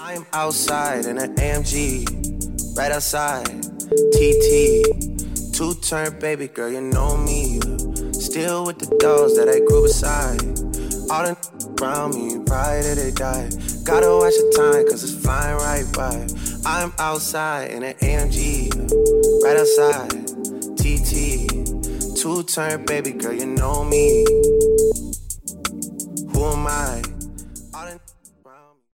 I'm outside in an AMG, right outside, TT. Two-turn baby girl, you know me. Still with the dogs that I grew beside. All the around me, right till they die. Gotta watch the time, cause it's flying right by. I'm outside in an AMG, right outside, TT. Two-turn baby girl, you know me. Who am I?